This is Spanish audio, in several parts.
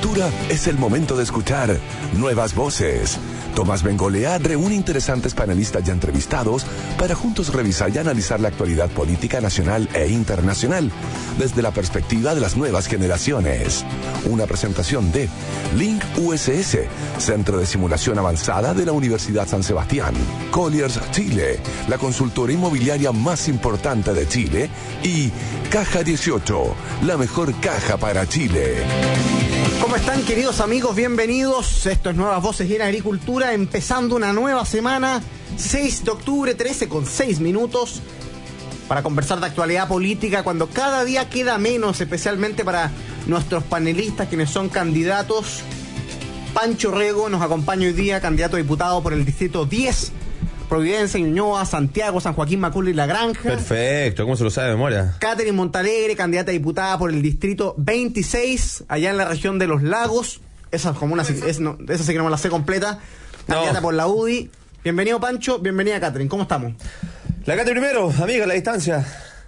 Agricultura es el momento de escuchar nuevas voces. Tomás Bengolea reúne interesantes panelistas ya entrevistados para juntos revisar y analizar la actualidad política nacional e internacional desde la perspectiva de las nuevas generaciones. Una presentación de Link USS, Centro de Simulación Avanzada de la Universidad San Sebastián, Colliers Chile, la consultora inmobiliaria más importante de Chile, y Caja 18, la mejor caja para Chile. ¿Cómo están, queridos amigos? Bienvenidos. Esto es Nuevas Voces en Agricultura, empezando una nueva semana, 6 de octubre, 13:06, para conversar de actualidad política, cuando cada día queda menos, especialmente para nuestros panelistas, quienes son candidatos. Pancho Rego nos acompaña hoy día, candidato a diputado por el Distrito 10, Providencia, Ñuñoa, Santiago, San Joaquín, Macul y La Granja. Perfecto, ¿cómo se lo sabe de memoria? Catherine Montalegre, candidata a diputada por el Distrito 26, allá en la región de Los Lagos. Esa comuna, esa sí que no me la sé completa. Candidata por la UDI. Bienvenido, Pancho. Bienvenida, Catherine. ¿Cómo estamos? La Catherine primero, amiga, a la distancia.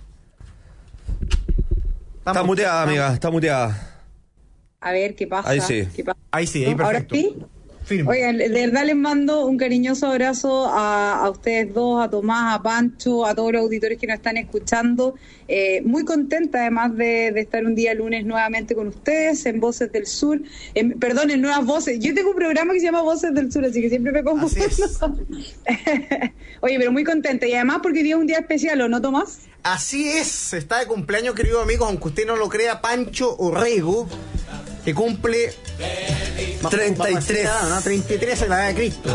Está muteada, amiga, está muteada. A ver, ¿qué pasa? Ahí sí. ¿Qué pasa? Ahí sí, ahí perfecto. ¿Ahora sí? Firme. Oigan, de verdad les mando un cariñoso abrazo a ustedes dos, a Tomás, a Pancho, a todos los auditores que nos están escuchando. Muy contenta además de estar un día lunes nuevamente con ustedes en Voces del Sur. En Nuevas Voces. Yo tengo un programa que se llama Voces del Sur, así que siempre me confundo. Oye, pero muy contenta. Y además porque hoy día es un día especial, ¿o no, Tomás? Así es, está de cumpleaños, queridos amigos, aunque usted no lo crea, Pancho Orrego, que cumple 33. 33 en la edad de Cristo.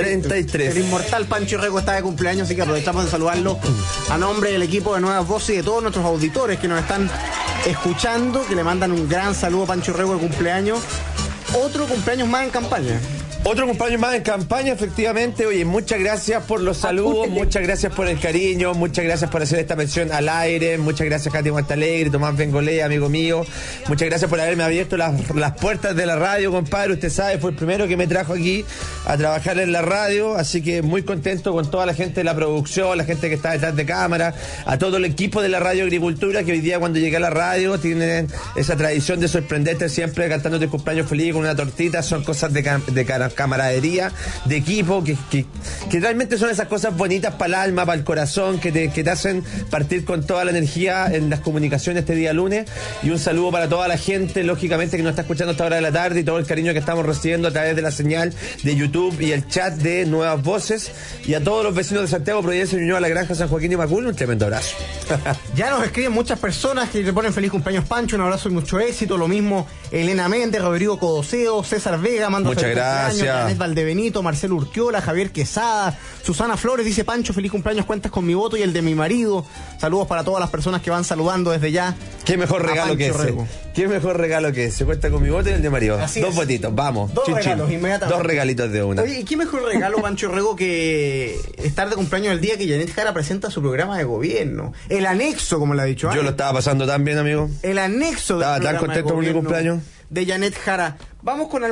33. El inmortal Pancho Orrego está de cumpleaños, así que aprovechamos de saludarlo a nombre del equipo de Nuevas Voces y de todos nuestros auditores que nos están escuchando, que le mandan un gran saludo a Pancho Orrego de cumpleaños. Otro cumpleaños más en campaña. Otro cumpleaños más en campaña, efectivamente. Oye, muchas gracias por los saludos, muchas gracias por el cariño, muchas gracias por hacer esta mención al aire, muchas gracias Katy Montalegre, Tomás Bengolea, amigo mío, muchas gracias por haberme abierto las puertas de la radio, compadre. Usted sabe, fue el primero que me trajo aquí a trabajar en la radio, así que muy contento con toda la gente de la producción, la gente que está detrás de cámara, a todo el equipo de la Radio Agricultura, que hoy día cuando llegué a la radio tienen esa tradición de sorprenderte siempre cantándote cumpleaños feliz con una tortita. Son cosas de camaradería, de equipo, que realmente son esas cosas bonitas para el alma, para el corazón, que te hacen partir con toda la energía en las comunicaciones este día lunes. Y un saludo para toda la gente, lógicamente, que nos está escuchando a esta hora de la tarde, y todo el cariño que estamos recibiendo a través de la señal de YouTube y el chat de Nuevas Voces. Y a todos los vecinos de Santiago, Providencia, Ñuñoa, La Granja, San Joaquín y Macul, un tremendo abrazo. Ya nos escriben muchas personas que le ponen feliz cumpleaños, Pancho, un abrazo y mucho éxito. Lo mismo Elena Méndez, Rodrigo Codoseo, César Vega, mando muchas gracias. Janet Valdebenito, Marcelo Urquiola, Javier Quesada, Susana Flores dice: Pancho, feliz cumpleaños, cuentas con mi voto y el de mi marido. Saludos para todas las personas que van saludando desde ya. Qué mejor regalo que ese. Rego. Qué mejor regalo que ese. Cuenta con mi voto y el de marido. Así Dos es. votitos, vamos. Dos regalos, inmediatamente. Dos regalitos de una. Oye, ¿y qué mejor regalo, Pancho Rego, que estar de cumpleaños el día que Janet Jara presenta su programa de gobierno? El anexo, como le ha dicho. Yo lo estaba pasando tan bien, amigo. El anexo del estaba tan contento por mi cumpleaños de Janet Jara. Vamos con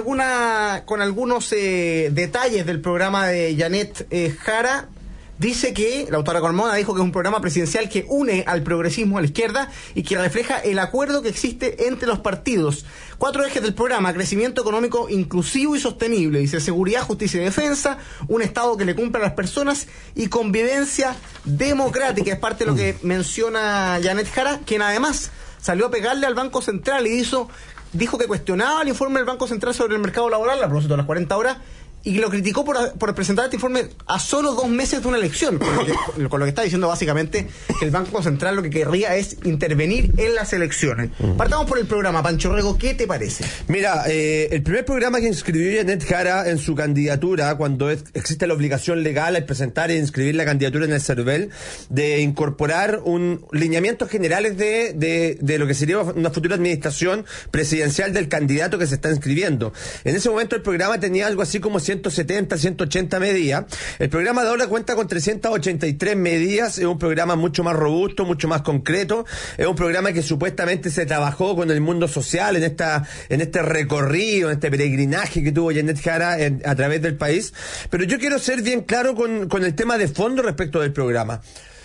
algunos detalles del programa de Janet Jara. Dice que la autora Carmona dijo que es un programa presidencial que une al progresismo a la izquierda y que refleja el acuerdo que existe entre los partidos. 4 ejes del programa: crecimiento económico inclusivo y sostenible, dice, seguridad, justicia y defensa, un Estado que le cumpla a las personas y convivencia democrática. Es parte de lo que menciona Janet Jara, quien además salió a pegarle al Banco Central y dijo que cuestionaba el informe del Banco Central sobre el mercado laboral a propósito de las 40 horas, y lo criticó por presentar este informe a solo 2 meses de una elección, con lo que está diciendo básicamente que el Banco Central lo que querría es intervenir en las elecciones. Partamos por el programa, Pancho Rego, ¿qué te parece? Mira, el primer programa que inscribió Janet Jara en su candidatura, cuando existe la obligación legal al presentar e inscribir la candidatura en el CERVEL, de incorporar un lineamientos generales de lo que sería una futura administración presidencial del candidato que se está inscribiendo. En ese momento el programa tenía algo así como 170, 180 medidas. El programa de ahora cuenta con 383 medidas. Es un programa mucho más robusto, mucho más concreto. Es un programa que supuestamente se trabajó con el mundo social en este recorrido, en este peregrinaje que tuvo Janet Jara a través del país. Pero yo quiero ser bien claro con el tema de fondo respecto del programa.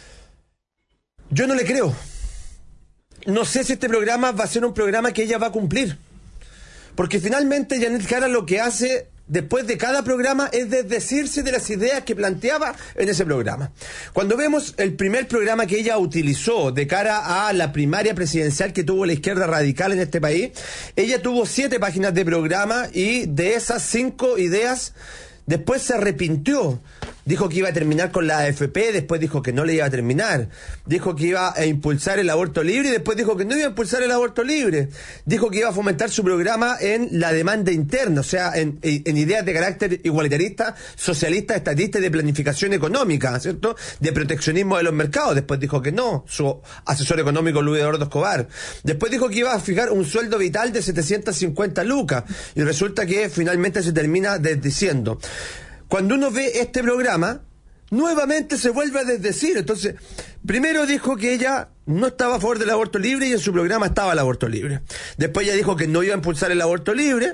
Yo no le creo. No sé si este programa va a ser un programa que ella va a cumplir. Porque finalmente Janet Jara lo que hace después de cada programa es desdecirse de las ideas que planteaba en ese programa. Cuando vemos el primer programa que ella utilizó de cara a la primaria presidencial que tuvo la izquierda radical en este país, ella tuvo 7 páginas de programa y de esas 5 ideas después se arrepintió. Dijo que iba a terminar con la AFP, después dijo que no le iba a terminar. Dijo que iba a impulsar el aborto libre y después dijo que no iba a impulsar el aborto libre. Dijo que iba a fomentar su programa en la demanda interna, o sea, en ideas de carácter igualitarista, socialista, estatista y de planificación económica, ¿cierto? De proteccionismo de los mercados. Después dijo que no, su asesor económico Luis Eduardo Escobar. Después dijo que iba a fijar un sueldo vital de 750 lucas y resulta que finalmente se termina desdiciendo. Cuando uno ve este programa, nuevamente se vuelve a desdecir. Entonces, primero dijo que ella no estaba a favor del aborto libre y en su programa estaba el aborto libre. Después ella dijo que no iba a impulsar el aborto libre.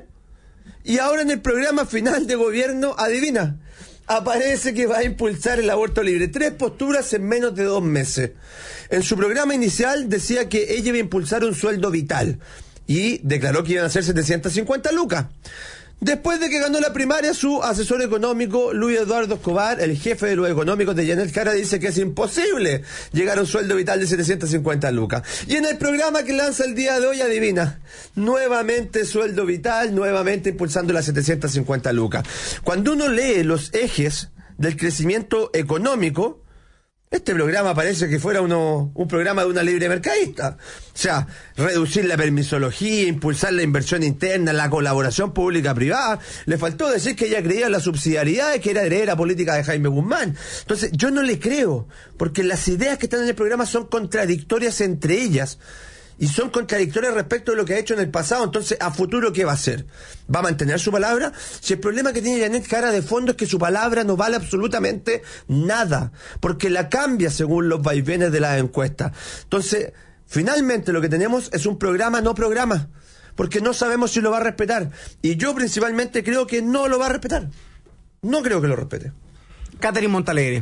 Y ahora en el programa final de gobierno, adivina, aparece que va a impulsar el aborto libre. 3 posturas en menos de 2 meses. En su programa inicial decía que ella iba a impulsar un sueldo vital y declaró que iban a ser 750 lucas. Después de que ganó la primaria, su asesor económico, Luis Eduardo Escobar, el jefe de los económicos de Janet Jara, dice que es imposible llegar a un sueldo vital de 750 lucas. Y en el programa que lanza el día de hoy, adivina, nuevamente sueldo vital, nuevamente impulsando las 750 lucas. Cuando uno lee los ejes del crecimiento económico, este programa parece que fuera un programa de una libre mercadista. O sea, reducir la permisología, impulsar la inversión interna, la colaboración pública-privada. Le faltó decir que ella creía en la subsidiariedad, que era heredera política de Jaime Guzmán. Entonces, yo no le creo, porque las ideas que están en el programa son contradictorias entre ellas. Y son contradictorias respecto de lo que ha hecho en el pasado. Entonces, ¿a futuro qué va a hacer? ¿Va a mantener su palabra? Si el problema que tiene Janet Jara de fondo es que su palabra no vale absolutamente nada, porque la cambia según los vaivenes de las encuestas. Entonces, finalmente lo que tenemos es un programa no programa, porque no sabemos si lo va a respetar. Y yo principalmente creo que no lo va a respetar. No creo que lo respete. Catherine Montalegre.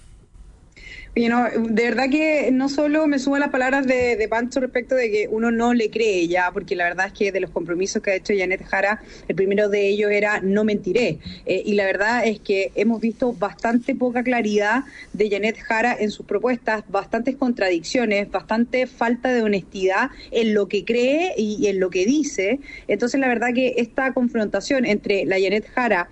Oye, no, de verdad que no solo me suman las palabras de Pancho respecto de que uno no le cree ya, porque la verdad es que de los compromisos que ha hecho Janet Jara, el primero de ellos era no mentiré. Y la verdad es que hemos visto bastante poca claridad de Janet Jara en sus propuestas, bastantes contradicciones, bastante falta de honestidad en lo que cree y en lo que dice. Entonces la verdad que esta confrontación entre la Janet Jara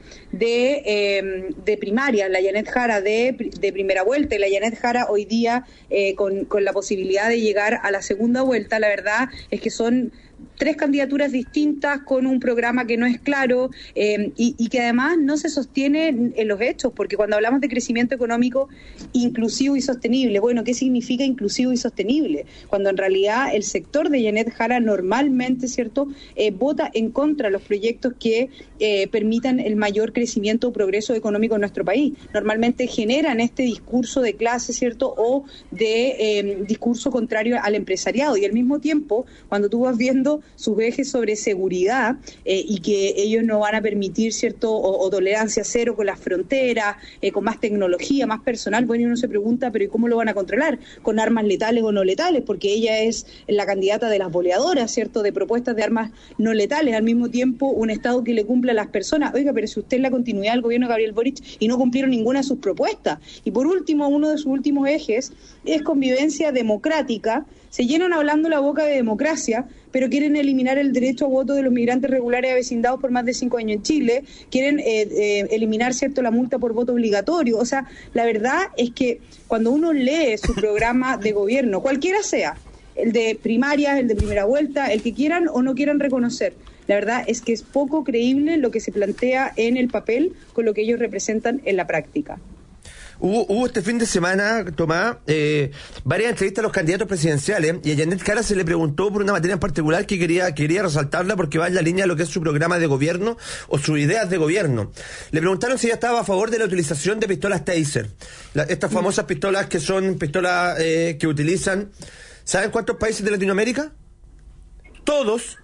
de primaria, la Janet Jara de primera vuelta y la Janet Jara hoy día con la posibilidad de llegar a la segunda vuelta, la verdad es que son 3 candidaturas distintas con un programa que no es claro y que además no se sostiene en los hechos, porque cuando hablamos de crecimiento económico inclusivo y sostenible, bueno, ¿qué significa inclusivo y sostenible? Cuando en realidad el sector de Janet Jara normalmente, ¿cierto?, vota en contra de los proyectos que permitan el mayor crecimiento o progreso económico en nuestro país. Normalmente generan este discurso de clase, ¿cierto?, o de discurso contrario al empresariado, y al mismo tiempo, cuando tú vas viendo sus ejes sobre seguridad y que ellos no van a permitir, ¿cierto?, o tolerancia cero con las fronteras, con más tecnología, más personal, bueno, y uno se pregunta, pero ¿y cómo lo van a controlar? ¿Con armas letales o no letales? Porque ella es la candidata de las boleadoras, ¿cierto?, de propuestas de armas no letales, al mismo tiempo un Estado que le cumple a las personas. Oiga, pero si usted es la continuidad del gobierno de Gabriel Boric y no cumplieron ninguna de sus propuestas. Y por último, uno de sus últimos ejes es convivencia democrática. Se llenan hablando la boca de democracia, pero quieren eliminar el derecho a voto de los migrantes regulares avecindados por más de 5 años en Chile, quieren eliminar, ¿cierto?, la multa por voto obligatorio. O sea, la verdad es que cuando uno lee su programa de gobierno, cualquiera sea, el de primarias, el de primera vuelta, el que quieran o no quieran reconocer, la verdad es que es poco creíble lo que se plantea en el papel con lo que ellos representan en la práctica. Hubo este fin de semana, Tomás, varias entrevistas a los candidatos presidenciales, y a Janet Jara se le preguntó por una materia en particular que quería resaltarla porque va en la línea de lo que es su programa de gobierno o sus ideas de gobierno. Le preguntaron si ella estaba a favor de la utilización de pistolas Taser, estas famosas pistolas que son pistolas que utilizan, ¿saben cuántos países de Latinoamérica? Todos,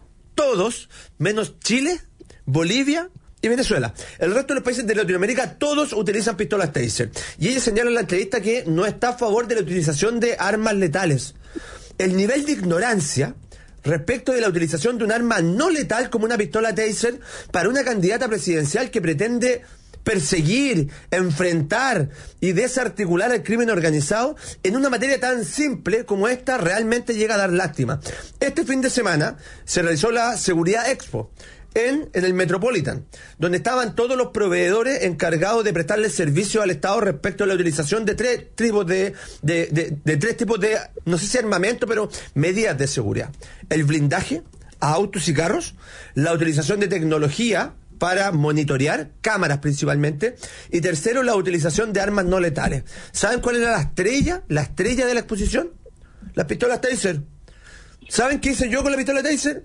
menos Chile, Bolivia y Venezuela. El resto de los países de Latinoamérica, todos utilizan pistolas Taser. Y ella señala en la entrevista que no está a favor de la utilización de armas letales. El nivel de ignorancia respecto de la utilización de un arma no letal como una pistola Taser para una candidata presidencial que pretende perseguir, enfrentar y desarticular el crimen organizado en una materia tan simple como esta realmente llega a dar lástima. Este fin de semana se realizó la Seguridad Expo en el Metropolitan, donde estaban todos los proveedores encargados de prestarle servicio al Estado respecto a la utilización de tres tipos de no sé si armamento, pero medidas de seguridad: el blindaje a autos y carros, la utilización de tecnología para monitorear, cámaras principalmente, y tercero, la utilización de armas no letales. ¿Saben cuál era la estrella de la exposición? Las pistolas Taser. ¿Saben qué hice yo con la pistola Taser?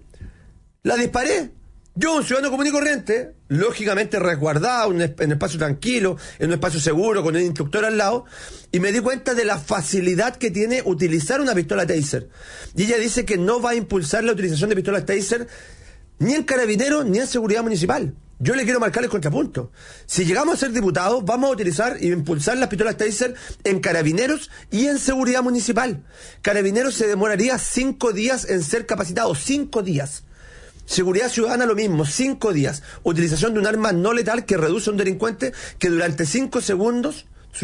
La disparé. Yo, un ciudadano común y corriente, lógicamente resguardado, en un espacio tranquilo, en un espacio seguro, con un instructor al lado, y me di cuenta de la facilidad que tiene utilizar una pistola Taser. Y ella dice que no va a impulsar la utilización de pistolas Taser ni en Carabineros ni en Seguridad Municipal. Yo le quiero marcar el contrapunto. Si llegamos a ser diputados, vamos a utilizar y impulsar las pistolas Taser en Carabineros y en Seguridad Municipal. Carabineros se demoraría 5 días en ser capacitado, 5 días. Seguridad Ciudadana lo mismo, 5 días. Utilización de un arma no letal que reduce a un delincuente que durante 5 segundos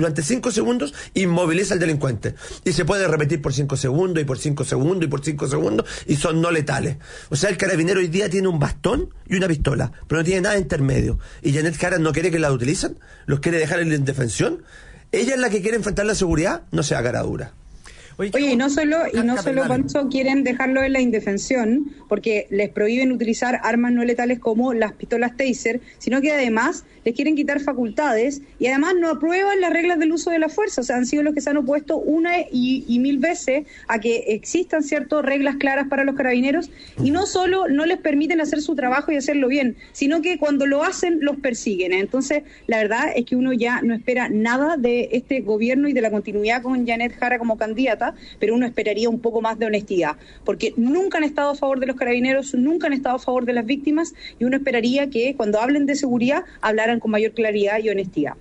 inmoviliza al delincuente. Y se puede repetir por 5 segundos y por 5 segundos y por 5 segundos y son no letales. O sea, el carabinero hoy día tiene un bastón y una pistola, pero no tiene nada intermedio. Y Janet Jara no quiere que la utilicen, los quiere dejar en la indefensión. Ella es la que quiere enfrentar la seguridad, no sea cara dura. Oye, y no solo, Pancho, quieren dejarlo en la indefensión, porque les prohíben utilizar armas no letales como las pistolas Taser, sino que además les quieren quitar facultades y además no aprueban las reglas del uso de la fuerza. O sea, han sido los que se han opuesto una y mil veces a que existan ciertas reglas claras para los carabineros, y no solo no les permiten hacer su trabajo y hacerlo bien, sino que cuando lo hacen los persiguen. Entonces, la verdad es que uno ya no espera nada de este gobierno y de la continuidad con Janet Jara como candidata, pero uno esperaría un poco más de honestidad, porque nunca han estado a favor de los carabineros, nunca han estado a favor de las víctimas, y uno esperaría que cuando hablen de seguridad hablaran con mayor claridad y honestidad.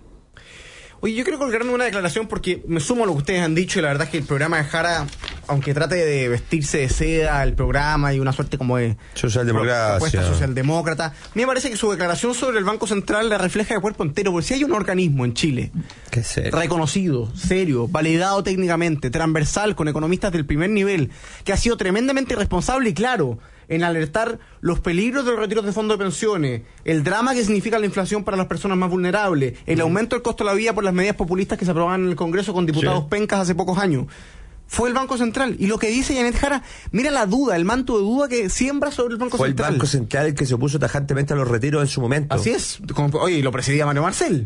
Oye, yo quiero colgarme una declaración porque me sumo a lo que ustedes han dicho, y la verdad es que el programa de Jara, aunque trate de vestirse de seda el programa y una suerte como de propuesta socialdemócrata, a mí me parece que su declaración sobre el Banco Central la refleja de cuerpo entero, porque si hay un organismo en Chile reconocido, serio, validado técnicamente, transversal, con economistas del primer nivel, que ha sido tremendamente responsable y claro en alertar los peligros de los retiros de fondos de pensiones, el drama que significa la inflación para las personas más vulnerables, el aumento del costo de la vida por las medidas populistas que se aprobaban en el Congreso con diputados pencas hace pocos años. Fue el Banco Central. Y lo que dice Janet Jara, mira la duda, el manto de duda que siembra sobre el Banco Central. Fue el Banco Central el que se opuso tajantemente a los retiros en su momento. Así es. Oye, y lo presidía Mario Marcel.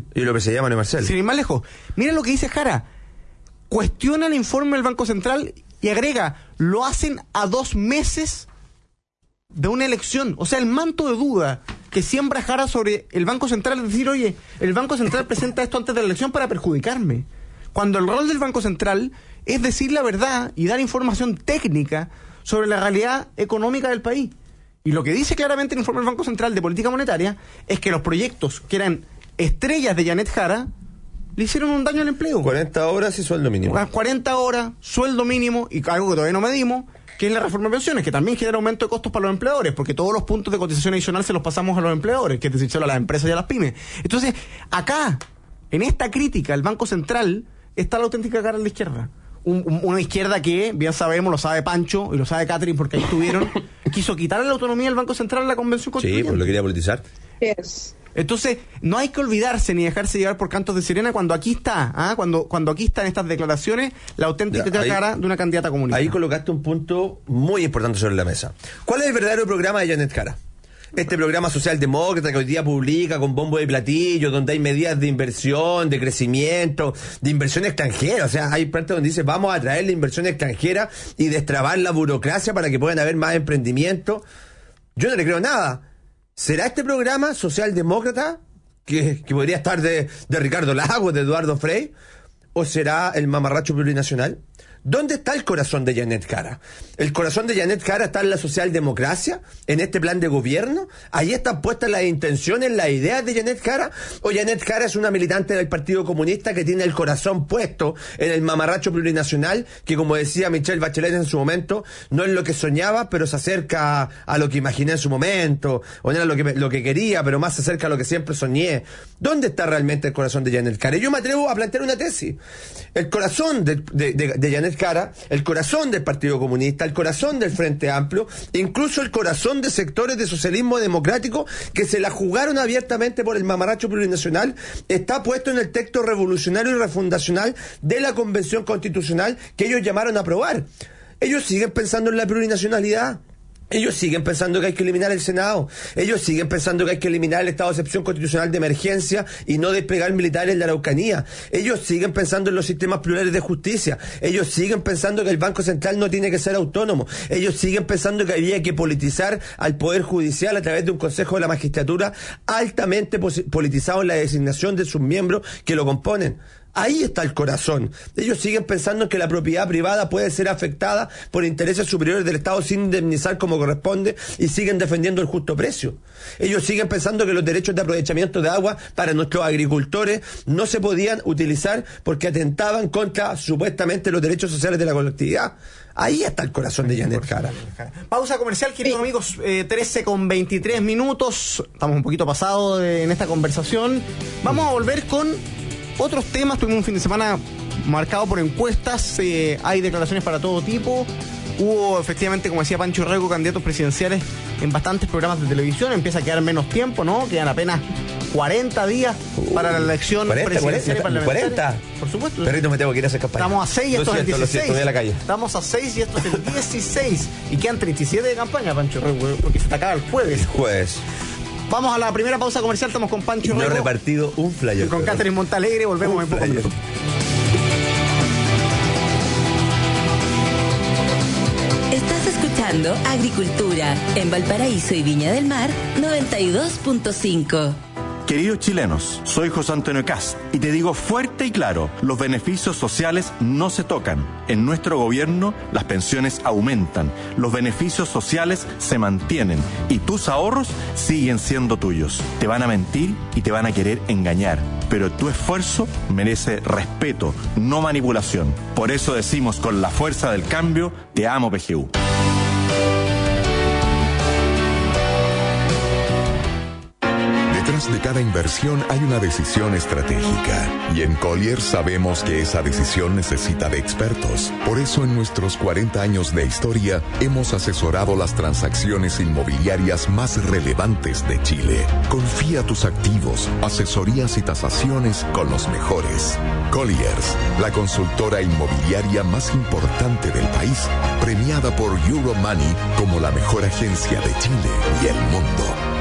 Sin ir más lejos. Mira lo que dice Jara. Cuestiona el informe del Banco Central y agrega, lo hacen a 2 meses de una elección. O sea, el manto de duda que siembra Jara sobre el Banco Central es decir, oye, el Banco Central presenta esto antes de la elección para perjudicarme. Cuando el rol del Banco Central es decir la verdad y dar información técnica sobre la realidad económica del país. Y lo que dice claramente el informe del Banco Central de Política Monetaria es que los proyectos que eran estrellas de Janet Jara le hicieron un daño al empleo. 40 horas y sueldo mínimo. 40 horas, sueldo mínimo, y algo que todavía no medimos, que es la reforma de pensiones, que también genera aumento de costos para los empleadores, porque todos los puntos de cotización adicional se los pasamos a los empleadores, que es decir, solo a las empresas y a las pymes. Entonces, acá, en esta crítica, el Banco Central está la auténtica cara de la izquierda. Una izquierda que, bien sabemos, lo sabe Pancho y lo sabe Catherine porque ahí estuvieron, quiso quitarle la autonomía del Banco Central a la Convención Constituyente. Sí, pues lo quería politizar. Yes. Entonces, no hay que olvidarse ni dejarse llevar por cantos de sirena cuando aquí está, cuando aquí están estas declaraciones, la auténtica cara de una candidata comunista. Ahí colocaste un punto muy importante sobre la mesa. ¿Cuál es el verdadero programa de Janet Jara? Este programa socialdemócrata que hoy día publica con bombo de platillo, donde hay medidas de inversión, de crecimiento, de inversión extranjera. O sea, hay partes donde dice vamos a traer la inversión extranjera y destrabar la burocracia para que puedan haber más emprendimiento. Yo no le creo nada. ¿Será este programa socialdemócrata que podría estar de Ricardo Lagos, de Eduardo Frei? ¿O será el mamarracho plurinacional, ¿Dónde está el corazón de Janet Jara? ¿El corazón de Janet Jara está en la socialdemocracia? ¿En este plan de gobierno? ¿Ahí están puestas las intenciones, las ideas de Janet Jara? ¿O Janet Jara es una militante del Partido Comunista que tiene el corazón puesto en el mamarracho plurinacional, que, como decía Michelle Bachelet en su momento, no es lo que soñaba, pero se acerca a lo que imaginé en su momento, o no era lo que quería, pero más se acerca a lo que siempre soñé? ¿Dónde está realmente el corazón de Janet Jara? Y yo me atrevo a plantear una tesis. El corazón de Janet Jara, el corazón del Partido Comunista, el corazón del Frente Amplio, incluso el corazón de sectores de socialismo democrático que se la jugaron abiertamente por el mamarracho plurinacional, está puesto en el texto revolucionario y refundacional de la Convención Constitucional que ellos llamaron a aprobar. Ellos siguen pensando en la plurinacionalidad. Ellos siguen pensando que hay que eliminar el Senado. Ellos siguen pensando que hay que eliminar el estado de excepción constitucional de emergencia y no desplegar militares en la Araucanía. Ellos siguen pensando en los sistemas plurales de justicia. Ellos siguen pensando que el Banco Central no tiene que ser autónomo. Ellos siguen pensando que había que politizar al Poder Judicial a través de un Consejo de la Magistratura altamente politizado en la designación de sus miembros que lo componen. Ahí está el corazón. Ellos siguen pensando en que la propiedad privada puede ser afectada por intereses superiores del Estado sin indemnizar como corresponde, y siguen defendiendo el justo precio. Ellos siguen pensando que los derechos de aprovechamiento de agua para nuestros agricultores no se podían utilizar porque atentaban contra supuestamente los derechos sociales de la colectividad. Ahí está el corazón de Janet Jara. Pausa comercial, queridos amigos, 13:23. Estamos un poquito pasados en esta conversación. Vamos a volver con otros temas. Tuvimos un fin de semana marcado por encuestas, hay declaraciones para todo tipo. Hubo efectivamente, como decía Pancho Rego, candidatos presidenciales en bastantes programas de televisión. Empieza a quedar menos tiempo, ¿no? Quedan apenas 40 días para la elección presidencial y parlamentaria. 40. Por supuesto. Perrito, me tengo que ir a hacer campaña. Estamos a 6 y esto es el 16. Voy a la calle. Estamos a 6 y esto es el 16. Y quedan 37 de campaña, Pancho Rego, porque se te acaba el jueves. Jueves. Vamos a la primera pausa comercial. Estamos con Pancho Rego. No he repartido un flyer. Y con Catherine Montalegre. Volvemos en poco minutos. Estás escuchando Agricultura en Valparaíso y Viña del Mar 92.5. Queridos chilenos, soy José Antonio Kast y te digo fuerte y claro, los beneficios sociales no se tocan. En nuestro gobierno las pensiones aumentan, los beneficios sociales se mantienen y tus ahorros siguen siendo tuyos. Te van a mentir y te van a querer engañar, pero tu esfuerzo merece respeto, no manipulación. Por eso decimos con la fuerza del cambio, te amo PGU. Detrás de cada inversión hay una decisión estratégica. Y en Colliers sabemos que esa decisión necesita de expertos. Por eso en nuestros 40 años de historia hemos asesorado las transacciones inmobiliarias más relevantes de Chile. Confía tus activos, asesorías y tasaciones con los mejores. Colliers, la consultora inmobiliaria más importante del país, premiada por Euromoney como la mejor agencia de Chile y el mundo.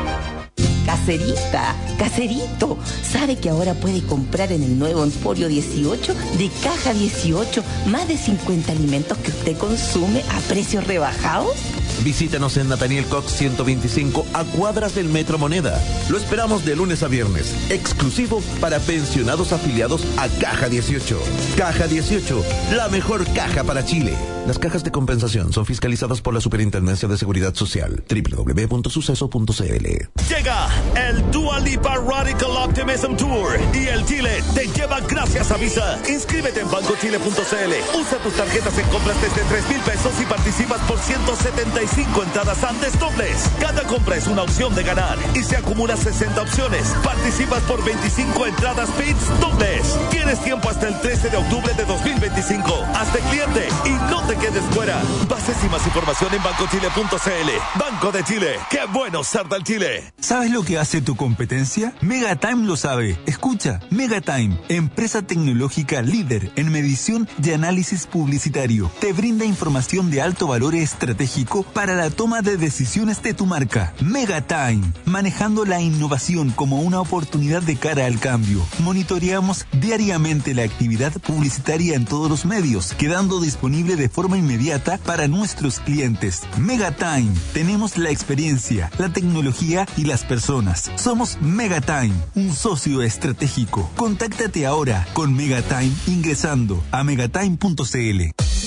Caserita, caserito, ¿sabe que ahora puede comprar en el nuevo Emporio 18 de Caja 18 más de 50 alimentos que usted consume a precios rebajados? Visítanos en Nathaniel Cox 125 a cuadras del Metro Moneda. Lo esperamos de lunes a viernes, exclusivo para pensionados afiliados a Caja 18. Caja 18, la mejor caja para Chile. Las cajas de compensación son fiscalizadas por la Superintendencia de Seguridad Social. www.suceso.cl. Llega el Dua Lipa Radical Optimism Tour y el Chile te lleva gracias a Visa. Inscríbete en bancochile.cl. Usa tus tarjetas en compras desde 3,000 pesos y participas por 175 entradas antes dobles. Cada compra es una opción de ganar y si acumulas 60 opciones, participas por 25 entradas PITS dobles. Tienes tiempo hasta el 13 de octubre de 2025. Hazte cliente y no te quedes fuera. Bases y más información en bancochile.cl. Banco de Chile. ¡Qué bueno ser del Chile! ¿Sabes lo que hace tu competencia? Megatime lo sabe. Escucha, Megatime, empresa tecnológica líder en medición y análisis publicitario, te brinda información de alto valor estratégico para la toma de decisiones de tu marca. Megatime, manejando la innovación como una oportunidad de cara al cambio. Monitoreamos diariamente la actividad publicitaria en todos los medios, quedando disponible de forma inmediata para nuestros clientes. Megatime, tenemos la experiencia, la tecnología y las personas. Somos Megatime, un socio estratégico. Contáctate ahora con Megatime ingresando a megatime.cl.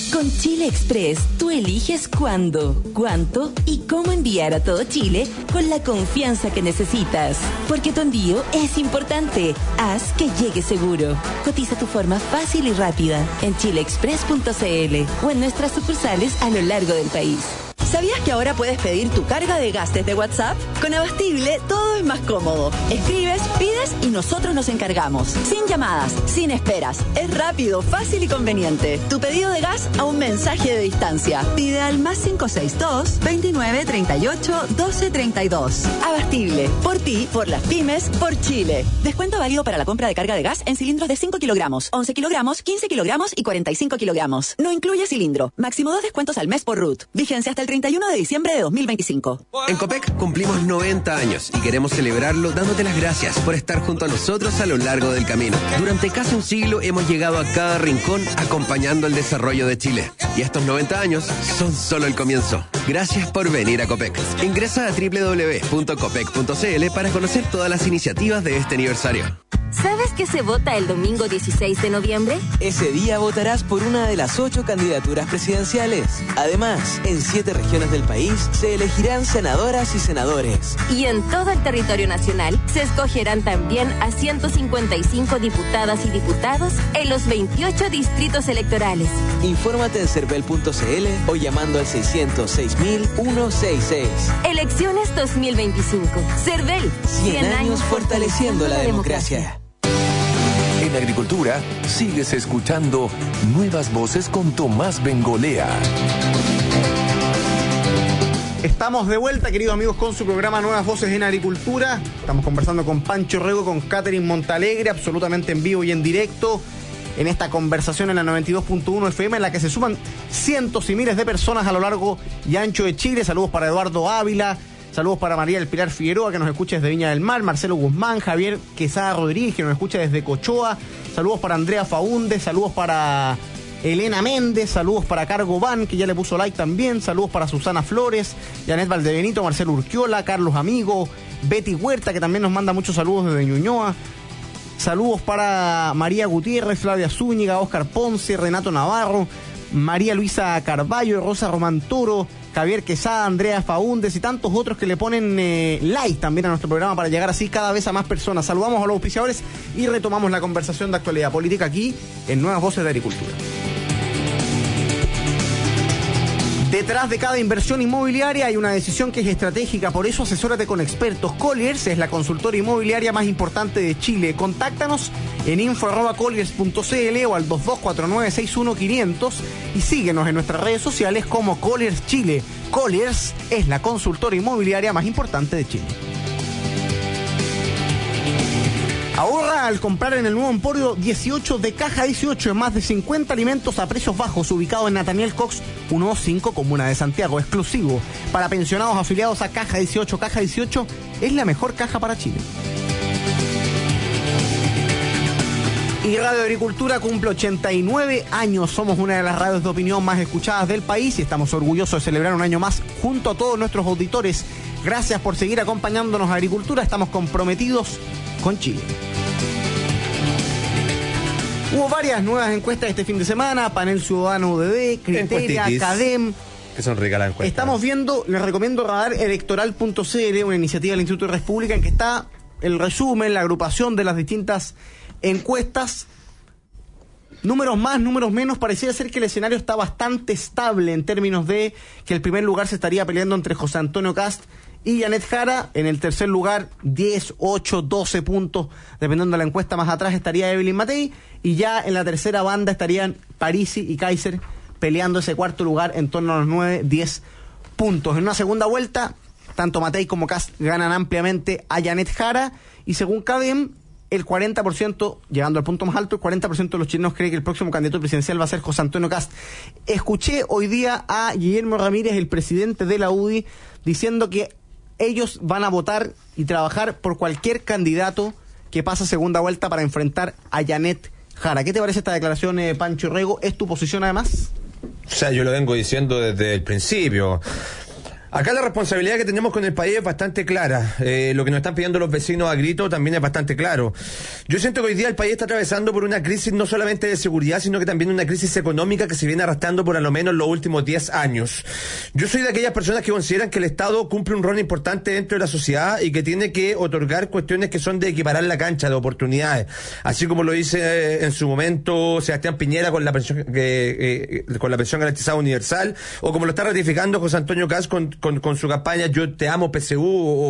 Con Chile Express, tú eliges cuándo, cuánto y cómo enviar a todo Chile con la confianza que necesitas. Porque tu envío es importante. Haz que llegue seguro. Cotiza tu forma fácil y rápida en chileexpress.cl o en nuestras sucursales a lo largo del país. ¿Sabías que ahora puedes pedir tu carga de gas desde WhatsApp? Con Abastible todo es más cómodo. Escribes, pides y nosotros nos encargamos. Sin llamadas, sin esperas. Es rápido, fácil y conveniente. Tu pedido de gas a un mensaje de distancia. Pide al +562 29 38 12 32. Abastible. Por ti, por las pymes, por Chile. Descuento válido para la compra de carga de gas en cilindros de 5 kilogramos, 11 kilogramos, 15 kilogramos y 45 kilogramos. No incluye cilindro. Máximo 2 descuentos al mes por RUT. Vigencia hasta el 31 de diciembre de 2025. En Copec cumplimos 90 años y queremos celebrarlo dándote las gracias por estar junto a nosotros a lo largo del camino. Durante casi un siglo hemos llegado a cada rincón acompañando el desarrollo de Chile. Y estos 90 años son solo el comienzo. Gracias por venir a Copec. Ingresa a www.copec.cl para conocer todas las iniciativas de este aniversario. ¿Sabes qué se vota el domingo 16 de noviembre? Ese día votarás por una de las 8 candidaturas presidenciales. Además, en 7 regiones del país se elegirán senadoras y senadores. Y en todo el territorio nacional se escogerán también a 155 diputadas y diputados en los 28 distritos electorales. Infórmate en cervel.cl o llamando al 600-6000-166. Elecciones 2025. Cervel. 100 años fortaleciendo la democracia. En Agricultura, sigues escuchando Nuevas Voces con Tomás Bengolea. Estamos de vuelta, queridos amigos, con su programa Nuevas Voces en Agricultura. Estamos conversando con Pancho Rego, con Catherine Montalegre, absolutamente en vivo y en directo, en esta conversación en la 92.1 FM, en la que se suman cientos y miles de personas a lo largo y ancho de Chile. Saludos para Eduardo Ávila, saludos para María del Pilar Figueroa, que nos escucha desde Viña del Mar, Marcelo Guzmán, Javier Quesada Rodríguez, que nos escucha desde Cochoa, saludos para Andrea Faúndez, saludos para Elena Méndez, saludos para Cargo Van, que ya le puso like también, saludos para Susana Flores, Janet Valdebenito, Marcelo Urquiola, Carlos Amigo, Betty Huerta, que también nos manda muchos saludos desde Ñuñoa, saludos para María Gutiérrez, Flavia Zúñiga, Óscar Ponce, Renato Navarro, María Luisa Carballo, Rosa Román Toro, Javier Quesada, Andrea Faúndez y tantos otros que le ponen like también a nuestro programa para llegar así cada vez a más personas. Saludamos a los auspiciadores y retomamos la conversación de actualidad política aquí en Nuevas Voces de Agricultura. Detrás de cada inversión inmobiliaria hay una decisión que es estratégica, por eso asesórate con expertos. Colliers es la consultora inmobiliaria más importante de Chile. Contáctanos en info@colliers.cl o al 2249-61500 y síguenos en nuestras redes sociales como Colliers Chile. Colliers es la consultora inmobiliaria más importante de Chile. Ahorra al comprar en el nuevo Emporio 18 de Caja 18 en más de 50 alimentos a precios bajos, ubicado en Nathaniel Cox 125, Comuna de Santiago, exclusivo para pensionados afiliados a Caja 18. Caja 18 es la mejor caja para Chile. Y Radio Agricultura cumple 89 años. Somos una de las radios de opinión más escuchadas del país y estamos orgullosos de celebrar un año más junto a todos nuestros auditores. Gracias por seguir acompañándonos a Agricultura. Estamos comprometidos con Chile. Hubo varias nuevas encuestas este fin de semana, Panel Ciudadano UDD, Criteria, Cadem. Que son ricas las encuestas. Estamos viendo, les recomiendo radarelectoral.cl, una iniciativa del Instituto de República en que está el resumen, la agrupación de las distintas encuestas. Números más, números menos, pareciera ser que el escenario está bastante estable en términos de que el primer lugar se estaría peleando entre José Antonio Kast y Janet Jara. En el tercer lugar, 10, 8, 12 puntos, dependiendo de la encuesta. Más atrás estaría Evelyn Matei, y ya en la tercera banda estarían Parisi y Kaiser peleando ese cuarto lugar en torno a los 9, 10 puntos. En una segunda vuelta, tanto Matei como Kast ganan ampliamente a Janet Jara, y según Cadem, el 40%, llegando al punto más alto, el 40% de los chilenos cree que el próximo candidato presidencial va a ser José Antonio Kast. Escuché hoy día a Guillermo Ramírez, el presidente de la UDI, diciendo que ellos van a votar y trabajar por cualquier candidato que pase segunda vuelta para enfrentar a Janet Jara. ¿Qué te parece esta declaración, Pancho Rego? ¿Es tu posición además? O sea, yo lo vengo diciendo desde el principio. Acá la responsabilidad que tenemos con el país es bastante clara. Lo que nos están pidiendo los vecinos a grito también es bastante claro. Yo siento que hoy día el país está atravesando por una crisis no solamente de seguridad, sino que también una crisis económica que se viene arrastrando por a lo menos los últimos 10 años. Yo soy de aquellas personas que consideran que el Estado cumple un rol importante dentro de la sociedad y que tiene que otorgar cuestiones que son de equiparar la cancha de oportunidades. Así como lo dice en su momento Sebastián Piñera con la pensión garantizada universal, o como lo está ratificando José Antonio Kast con su campaña Yo te amo PSU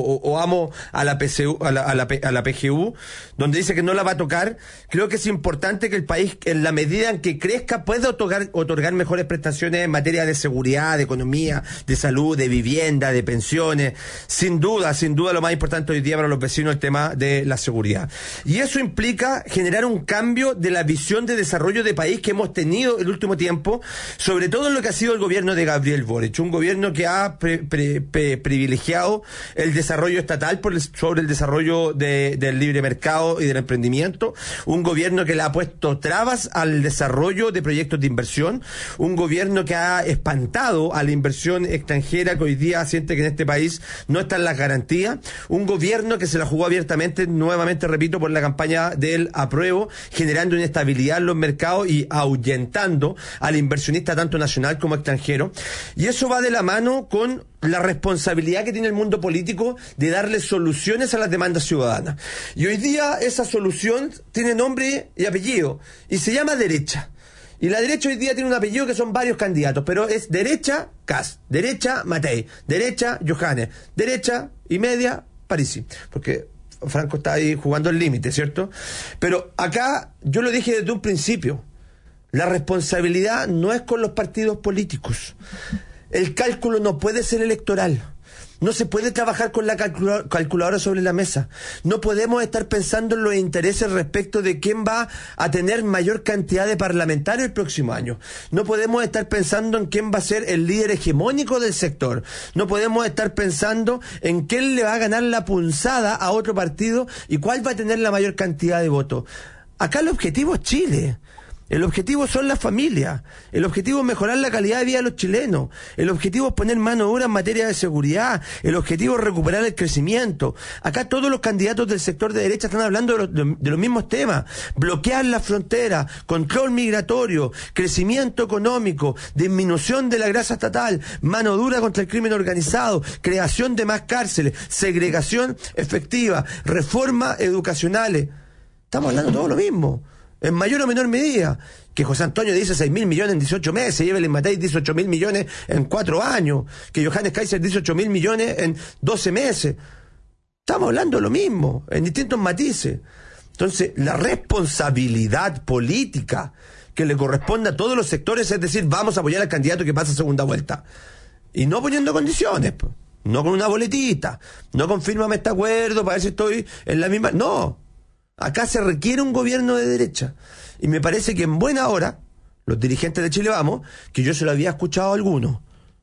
o amo a la PSU, a la PGU, donde dice que no la va a tocar. Creo que es importante que el país, en la medida en que crezca, pueda otorgar mejores prestaciones en materia de seguridad, de economía, de salud, de vivienda, de pensiones. Sin duda lo más importante hoy día para los vecinos es el tema de la seguridad. Y eso implica generar un cambio de la visión de desarrollo de país que hemos tenido el último tiempo, sobre todo en lo que ha sido el gobierno de Gabriel Boric, un gobierno que ha privilegiado el desarrollo estatal sobre el desarrollo del libre mercado y del emprendimiento, un gobierno que le ha puesto trabas al desarrollo de proyectos de inversión, un gobierno que ha espantado a la inversión extranjera, que hoy día siente que en este país no están las garantías, un gobierno que se la jugó abiertamente, nuevamente repito, por la campaña del apruebo, generando inestabilidad en los mercados y ahuyentando al inversionista tanto nacional como extranjero. Y eso va de la mano con la responsabilidad que tiene el mundo político de darle soluciones a las demandas ciudadanas. Y hoy día esa solución tiene nombre y apellido, y se llama derecha. Y la derecha hoy día tiene un apellido que son varios candidatos, pero es derecha Kast, derecha Matei, derecha Johannes, derecha y media Parisi, porque Franco está ahí jugando el límite, ¿cierto? Pero acá yo lo dije desde un principio, la responsabilidad no es con los partidos políticos. El cálculo no puede ser electoral. No se puede trabajar con la calculadora sobre la mesa. No podemos estar pensando en los intereses respecto de quién va a tener mayor cantidad de parlamentarios el próximo año. No podemos estar pensando en quién va a ser el líder hegemónico del sector. No podemos estar pensando en quién le va a ganar la punzada a otro partido y cuál va a tener la mayor cantidad de votos. Acá el objetivo es Chile. El objetivo son las familias, el objetivo es mejorar la calidad de vida de los chilenos, el objetivo es poner mano dura en materia de seguridad, el objetivo es recuperar el crecimiento. Acá todos los candidatos del sector de derecha están hablando de los mismos temas: bloquear la frontera, control migratorio, crecimiento económico, disminución de la grasa estatal, mano dura contra el crimen organizado, creación de más cárceles, segregación efectiva, reformas educacionales. Estamos hablando de todo lo mismo, en mayor o menor medida. Que José Antonio dice 6.000 millones en 18 meses, y Evelyn Matei dice 8.000 millones en 4 años, que Johannes Kaiser dice 8.000 millones en 12 meses. Estamos hablando de lo mismo, en distintos matices. Entonces, la responsabilidad política que le corresponde a todos los sectores es decir, vamos a apoyar al candidato que pasa a segunda vuelta. Y no poniendo condiciones, no con una boletita, no con fírmame este acuerdo para ver si estoy en la misma... No. Acá se requiere un gobierno de derecha. Y me parece que en buena hora, los dirigentes de Chile Vamos, que yo se lo había escuchado a algunos,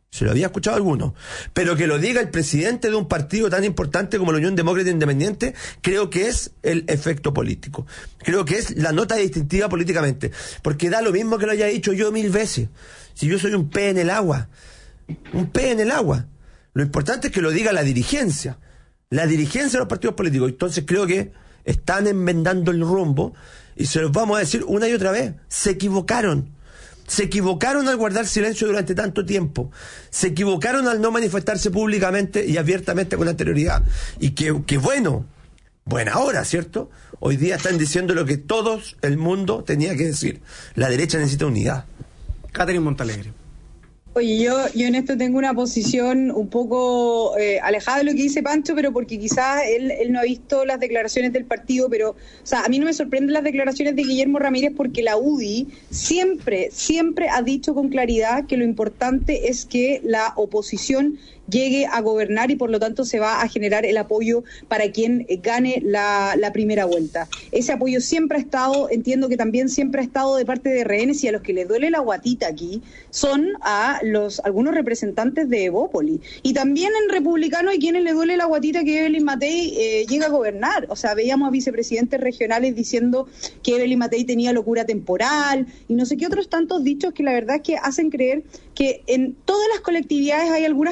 pero que lo diga el presidente de un partido tan importante como la Unión Demócrata Independiente, creo que es el efecto político. Creo que es la nota distintiva políticamente. Porque da lo mismo que lo haya dicho yo 1000 veces. Si yo soy un pez en el agua. Un pez en el agua. Lo importante es que lo diga la dirigencia. La dirigencia de los partidos políticos. Entonces creo que están enmendando el rumbo y se los vamos a decir una y otra vez. Se equivocaron al guardar silencio durante tanto tiempo, se equivocaron al no manifestarse públicamente y abiertamente con anterioridad, y que buena hora, ¿cierto? Hoy día están diciendo lo que todo el mundo tenía que decir: la derecha necesita unidad. Catherine Montalegre. Oye, yo en esto tengo una posición un poco alejada de lo que dice Pancho, pero porque quizás él no ha visto las declaraciones del partido, pero, o sea, a mí no me sorprenden las declaraciones de Guillermo Ramírez, porque la UDI siempre ha dicho con claridad que lo importante es que la oposición llegue a gobernar y por lo tanto se va a generar el apoyo para quien gane la primera vuelta. Ese apoyo siempre ha estado, entiendo que también siempre ha estado de parte de rehenes, y a los que les duele la guatita aquí son a algunos representantes de Evópoli. Y también en Republicano hay quienes le duele la guatita que Evelyn Matei llegue a gobernar. O sea, veíamos a vicepresidentes regionales diciendo que Evelyn Matei tenía locura temporal y no sé qué otros tantos dichos que la verdad es que hacen creer que en todas las colectividades hay algunas personas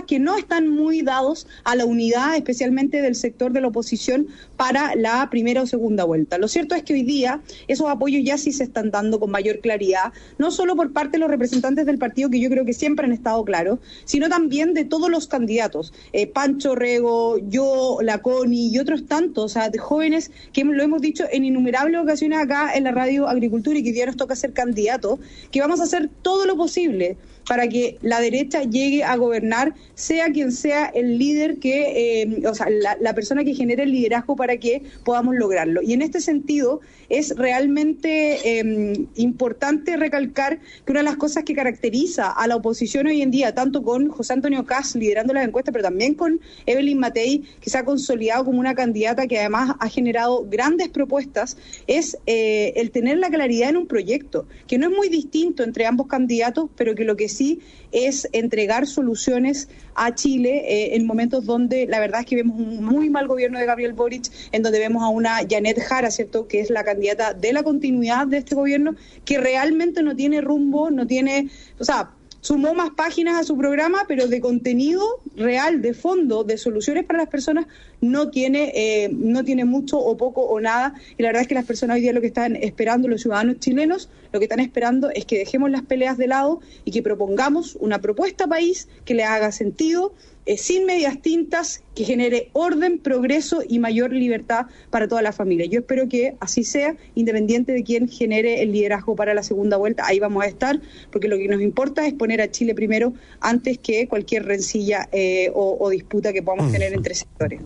sectores que no están muy dados a la unidad, especialmente del sector de la oposición, para la primera o segunda vuelta. Lo cierto es que hoy día esos apoyos ya sí se están dando con mayor claridad, no solo por parte de los representantes del partido, que yo creo que siempre han estado claros, sino también de todos los candidatos, Pancho Rego, yo, la Connie y otros tantos, o sea, de jóvenes que lo hemos dicho en innumerables ocasiones acá en la Radio Agricultura y que hoy día nos toca ser candidatos, que vamos a hacer todo lo posible para que la derecha llegue a gobernar, sea quien sea el líder que, la persona que genere el liderazgo para que podamos lograrlo. Y en este sentido es realmente importante recalcar que una de las cosas que caracteriza a la oposición hoy en día, tanto con José Antonio Kast liderando las encuestas, pero también con Evelyn Matei, que se ha consolidado como una candidata que además ha generado grandes propuestas, es el tener la claridad en un proyecto, que no es muy distinto entre ambos candidatos, pero que lo que sí es entregar soluciones a Chile en momentos donde la verdad es que vemos un muy mal gobierno de Gabriel Boric, en donde vemos a una Janet Jara, ¿cierto?, que es la candidata de la continuidad de este gobierno, que realmente no tiene rumbo, no tiene, sumó más páginas a su programa, pero de contenido real, de fondo, de soluciones para las personas, no tiene mucho o poco o nada. Y la verdad es que las personas hoy día lo que están esperando, los ciudadanos chilenos, lo que están esperando es que dejemos las peleas de lado y que propongamos una propuesta país que le haga sentido, sin medias tintas, que genere orden, progreso y mayor libertad para toda la familia. Yo espero que así sea, independiente de quién genere el liderazgo para la segunda vuelta. Ahí vamos a estar, porque lo que nos importa es poner a Chile primero antes que cualquier rencilla o disputa que podamos tener entre sectores.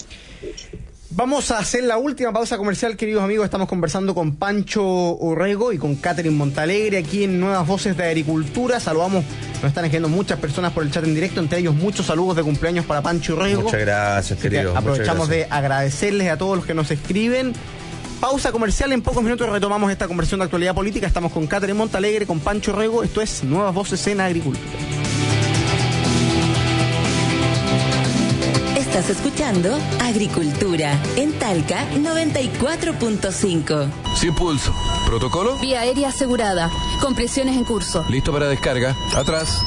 Vamos a hacer la última pausa comercial, queridos amigos. Estamos conversando con Pancho Orrego y con Catherine Montalegre aquí en Nuevas Voces de Agricultura. Saludamos, nos están escribiendo muchas personas por el chat en directo, entre ellos muchos saludos de cumpleaños para Pancho Orrego. Muchas gracias, querido. Aprovechamos de agradecerles a todos los que nos escriben. Pausa comercial, en pocos minutos retomamos esta conversación de actualidad política. Estamos con Catherine Montalegre, con Pancho Orrego. Esto es Nuevas Voces en Agricultura. Estás escuchando Agricultura en Talca 94.5. Sin pulso. ¿Protocolo? Vía aérea asegurada. Compresiones en curso. Listo para descarga. Atrás.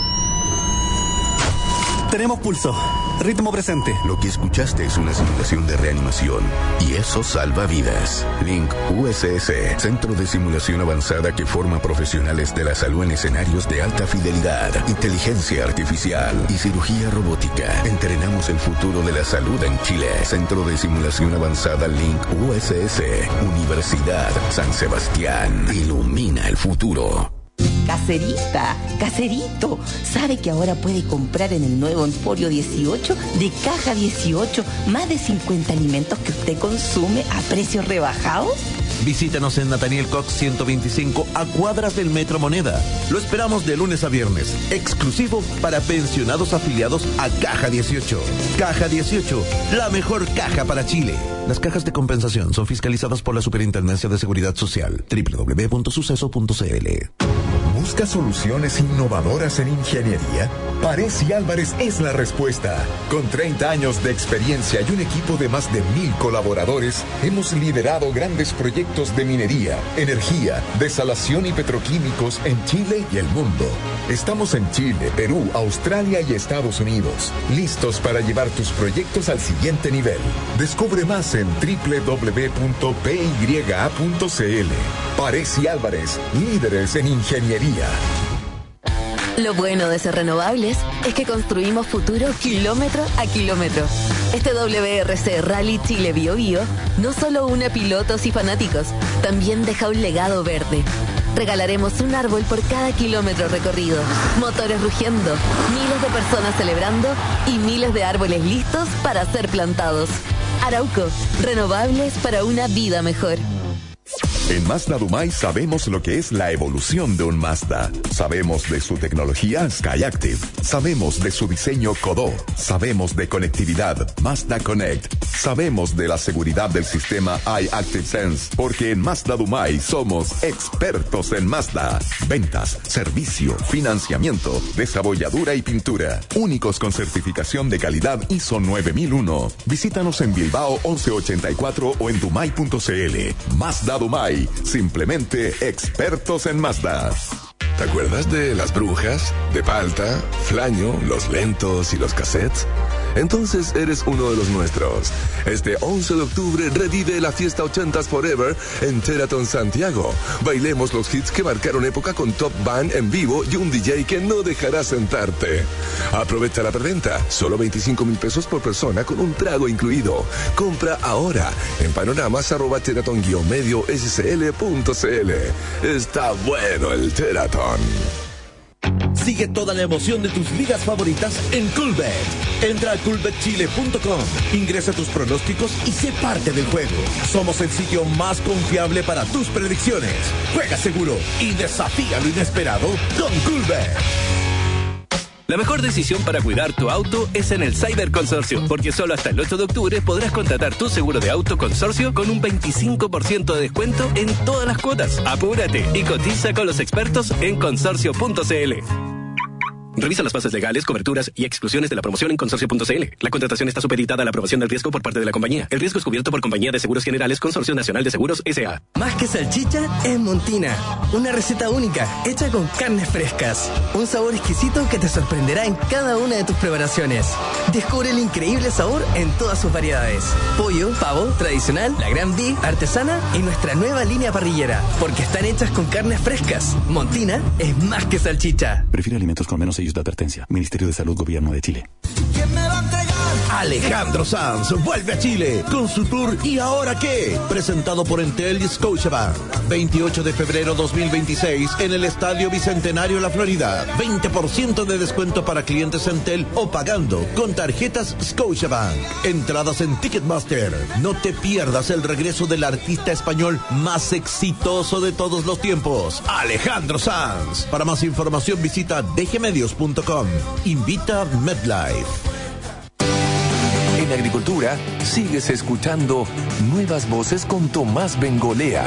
Tenemos pulso. Ritmo presente. Lo que escuchaste es una simulación de reanimación y eso salva vidas. Link USS, centro de simulación avanzada que forma profesionales de la salud en escenarios de alta fidelidad, inteligencia artificial y cirugía robótica. Entrenamos el futuro de la salud en Chile. Centro de simulación avanzada Link USS, Universidad San Sebastián. Ilumina el futuro. Caserita, caserito, ¿sabe que ahora puede comprar en el nuevo Emporio 18 de Caja 18 más de 50 alimentos que usted consume a precios rebajados? Visítanos en Nathaniel Cox 125 a cuadras del Metro Moneda. Lo esperamos de lunes a viernes, exclusivo para pensionados afiliados a Caja 18. Caja 18, la mejor caja para Chile. Las cajas de compensación son fiscalizadas por la Superintendencia de Seguridad Social. www.suceso.cl. ¿Busca soluciones innovadoras en ingeniería? Parés y Álvarez es la respuesta. Con 30 años de experiencia y un equipo de más de 1,000 colaboradores, hemos liderado grandes proyectos de minería, energía, desalación y petroquímicos en Chile y el mundo. Estamos en Chile, Perú, Australia y Estados Unidos, listos para llevar tus proyectos al siguiente nivel. Descubre más en www.pya.cl. Parés y Álvarez, líderes en ingeniería. Lo bueno de ser renovables es que construimos futuro kilómetro a kilómetro. Este WRC Rally Chile Bio Bio no solo une a pilotos y fanáticos, también deja un legado verde. Regalaremos un árbol por cada kilómetro recorrido, motores rugiendo, miles de personas celebrando y miles de árboles listos para ser plantados. Arauco, renovables para una vida mejor. En Mazda Dumay sabemos lo que es la evolución de un Mazda. Sabemos de su tecnología SkyActiv. Sabemos de su diseño Kodō. Sabemos de conectividad Mazda Connect. Sabemos de la seguridad del sistema iActiv-Sense. Porque en Mazda Dumay somos expertos en Mazda. Ventas, servicio, financiamiento, desarrolladura y pintura. Únicos con certificación de calidad ISO 9001. Visítanos en Bilbao 1184 o en dumay.cl. Mazda Dumay. Simplemente expertos en Mazda. ¿Te acuerdas de las brujas, de Palta, Flaño, los lentos y los cassettes? Entonces eres uno de los nuestros. Este 11 de octubre revive la fiesta 80s Forever en Teraton Santiago. Bailemos los hits que marcaron época con Top Band en vivo y un DJ que no dejará sentarte. Aprovecha la preventa, solo 25,000 pesos por persona con un trago incluido. Compra ahora en panoramas@teraton-medio-scl.cl. Está bueno el Teraton. Sigue toda la emoción de tus ligas favoritas en Coolbet. Entra a coolbetchile.com, ingresa tus pronósticos y sé parte del juego. Somos el sitio más confiable para tus predicciones. Juega seguro y desafía lo inesperado con Coolbet. La mejor decisión para cuidar tu auto es en el Cyber Consorcio, porque solo hasta el 8 de octubre podrás contratar tu seguro de auto consorcio con un 25% de descuento en todas las cuotas. Apúrate y cotiza con los expertos en consorcio.cl. Revisa las bases legales, coberturas y exclusiones de la promoción en consorcio.cl. La contratación está supeditada a la aprobación del riesgo por parte de la compañía. El riesgo es cubierto por Compañía de Seguros Generales Consorcio Nacional de Seguros S.A. Más que salchicha, es Montina. Una receta única, hecha con carnes frescas. Un sabor exquisito que te sorprenderá en cada una de tus preparaciones. Descubre el increíble sabor en todas sus variedades. Pollo, pavo, tradicional, la Gran Beef, artesana y nuestra nueva línea parrillera. Porque están hechas con carnes frescas. Montina es más que salchicha. Prefiere alimentos con menos sellos de advertencia. Ministerio de Salud, Gobierno de Chile. ¿Quién me va a entregar? Alejandro Sanz vuelve a Chile con su tour ¿Y ahora qué? Presentado por Entel y Scotiabank. 28 de febrero 2026 en el Estadio Bicentenario La Florida. 20% de descuento para clientes Entel o pagando con tarjetas Scotiabank. Entradas en Ticketmaster. No te pierdas el regreso del artista español más exitoso de todos los tiempos, Alejandro Sanz. Para más información visita dgmedios.com. Invita MedLife. En agricultura, sigues escuchando Nuevas Voces con Tomás Bengolea.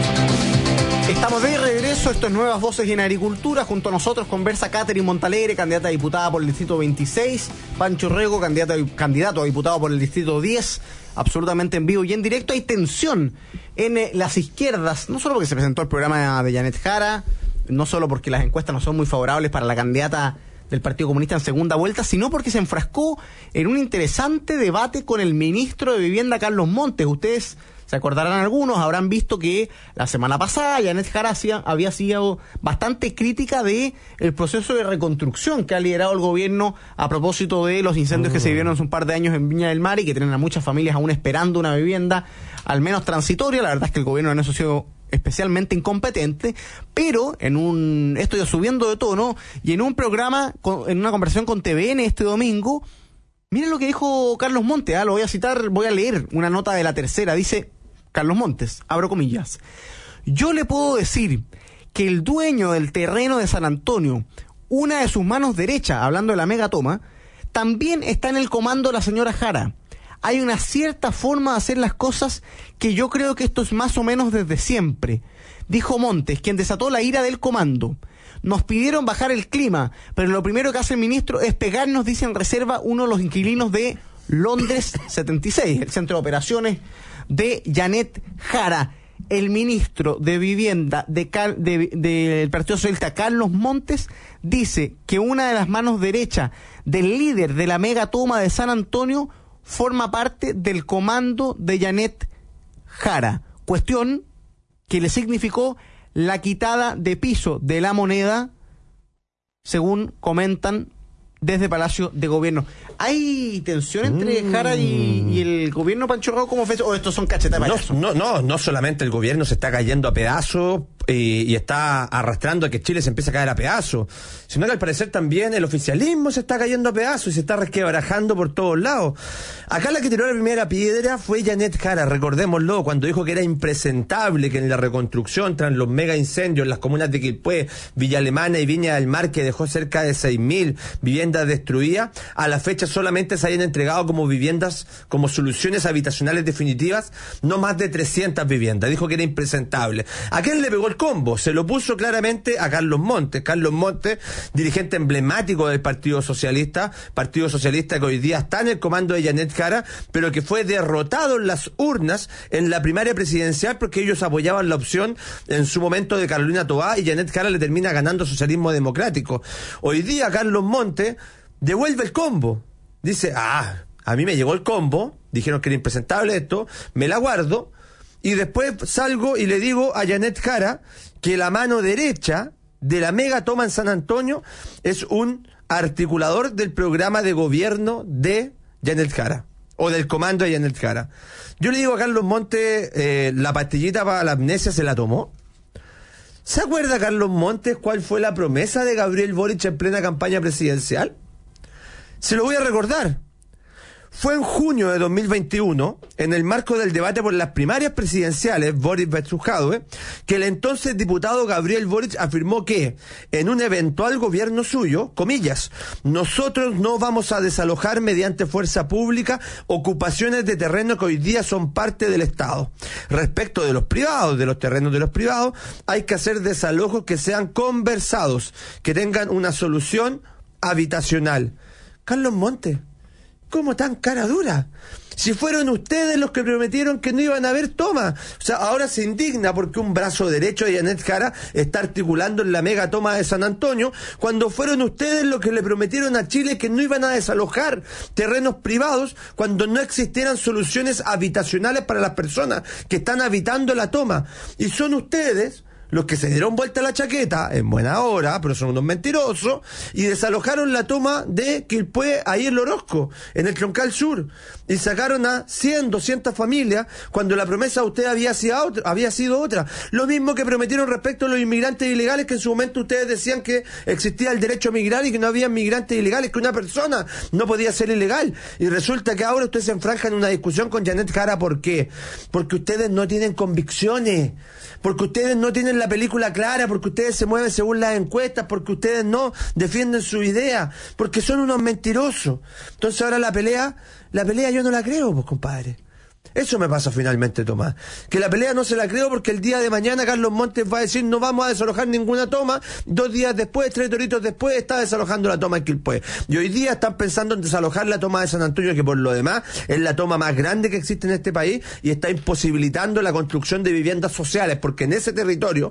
Estamos de regreso, esto es Nuevas Voces en Agricultura. Junto a nosotros conversa Catherine Montalegre, candidata a diputada por el Distrito 26, Pancho Rego, candidato a diputado por el Distrito 10, absolutamente en vivo y en directo. Hay tensión en las izquierdas, no solo porque se presentó el programa de Janet Jara, no solo porque las encuestas no son muy favorables para la candidata del Partido Comunista en segunda vuelta, sino porque se enfrascó en un interesante debate con el ministro de Vivienda, Carlos Montes. Ustedes se acordarán, algunos habrán visto que la semana pasada Janet Jara había sido bastante crítica de el proceso de reconstrucción que ha liderado el gobierno a propósito de los incendios que se vivieron hace un par de años en Viña del Mar y que tienen a muchas familias aún esperando una vivienda, al menos transitoria. La verdad es que el gobierno en eso ha sido especialmente incompetente, pero esto ya subiendo de tono, y en un programa, en una conversación con TVN este domingo, miren lo que dijo Carlos Montes, lo voy a citar, voy a leer una nota de La Tercera. Dice Carlos Montes, abro comillas: yo le puedo decir que el dueño del terreno de San Antonio, una de sus manos derechas, hablando de la megatoma, también está en el comando de la señora Jara. Hay una cierta forma de hacer las cosas que yo creo que esto es más o menos desde siempre. Dijo Montes, quien desató la ira del comando. Nos pidieron bajar el clima, pero lo primero que hace el ministro es pegarnos, dice en reserva uno de los inquilinos de Londres 76, el centro de operaciones de Janet Jara. El ministro de Vivienda del Partido Socialista, Carlos Montes, dice que una de las manos derechas del líder de la megatoma de San Antonio forma parte del comando de Janet Jara, cuestión que le significó la quitada de piso de la moneda, según comentan desde Palacio de Gobierno. ¿Hay tensión entre Jara y el gobierno, Pancho Rego? ¿Cómo fue eso? ¿O estos son cachetas de payaso? No solamente el gobierno se está cayendo a pedazos y está arrastrando a que Chile se empiece a caer a pedazos, sino que al parecer también el oficialismo se está cayendo a pedazos y se está resquebrajando por todos lados. Acá la que tiró la primera piedra fue Janet Jara, recordémoslo, cuando dijo que era impresentable que en la reconstrucción tras los mega incendios en las comunas de Quilpué, Villa Alemana y Viña del Mar, que dejó cerca de 6.000 viviendas destruidas, a la fecha entonces solamente se hayan entregado como viviendas, como soluciones habitacionales definitivas, no más de 300 viviendas. Dijo que era impresentable. ¿A quién le pegó el combo? Se lo puso claramente a Carlos Montes. Carlos Montes, dirigente emblemático del Partido Socialista que hoy día está en el comando de Janet Jara, pero que fue derrotado en las urnas en la primaria presidencial porque ellos apoyaban la opción en su momento de Carolina Toá, y Janet Jara le termina ganando socialismo democrático. Hoy día Carlos Montes devuelve el combo. Dice, a mí me llegó el combo, dijeron que era impresentable esto, me la guardo, y después salgo y le digo a Janet Jara que la mano derecha de la mega toma en San Antonio es un articulador del programa de gobierno de Janet Jara, o del comando de Janet Jara. Yo le digo a Carlos Montes, la pastillita para la amnesia se la tomó. ¿Se acuerda Carlos Montes cuál fue la promesa de Gabriel Boric en plena campaña presidencial? Se lo voy a recordar. Fue en junio de 2021, en el marco del debate por las primarias presidenciales, Boric versus Jadwe, que el entonces diputado Gabriel Boric afirmó que, en un eventual gobierno suyo, comillas, nosotros no vamos a desalojar mediante fuerza pública ocupaciones de terreno que hoy día son parte del Estado. Respecto de los privados, de los terrenos de los privados, hay que hacer desalojos que sean conversados, que tengan una solución habitacional. Carlos Montes, ¿cómo tan cara dura? Si fueron ustedes los que prometieron que no iban a haber toma. O sea, ahora se indigna porque un brazo derecho de Janet Jara está articulando en la mega toma de San Antonio, cuando fueron ustedes los que le prometieron a Chile que no iban a desalojar terrenos privados cuando no existieran soluciones habitacionales para las personas que están habitando la toma. Y son ustedes los que se dieron vuelta a la chaqueta en buena hora, pero son unos mentirosos, y desalojaron la toma de Quilpué, ahí en Lorozco, en el Troncal Sur, y sacaron a 100, 200 familias, cuando la promesa de usted había sido otra. Lo mismo que prometieron respecto a los inmigrantes ilegales, que en su momento ustedes decían que existía el derecho a migrar y que no había migrantes ilegales, que una persona no podía ser ilegal, y resulta que ahora ustedes se enfranjan en una discusión con Janet Jara. ¿Por qué? Porque ustedes no tienen convicciones, porque ustedes no tienen la película clara, porque ustedes se mueven según las encuestas, porque ustedes no defienden su idea, porque son unos mentirosos. Entonces ahora la pelea yo no la creo, pues compadre. Eso me pasa finalmente, Tomás. Que la pelea no se la creo porque el día de mañana Carlos Montes va a decir no vamos a desalojar ninguna toma. 2 días después, 3 toritos después, está desalojando la toma en Quilpué. Y hoy día están pensando en desalojar la toma de San Antonio, que por lo demás es la toma más grande que existe en este país, y está imposibilitando la construcción de viviendas sociales, porque en ese terreno,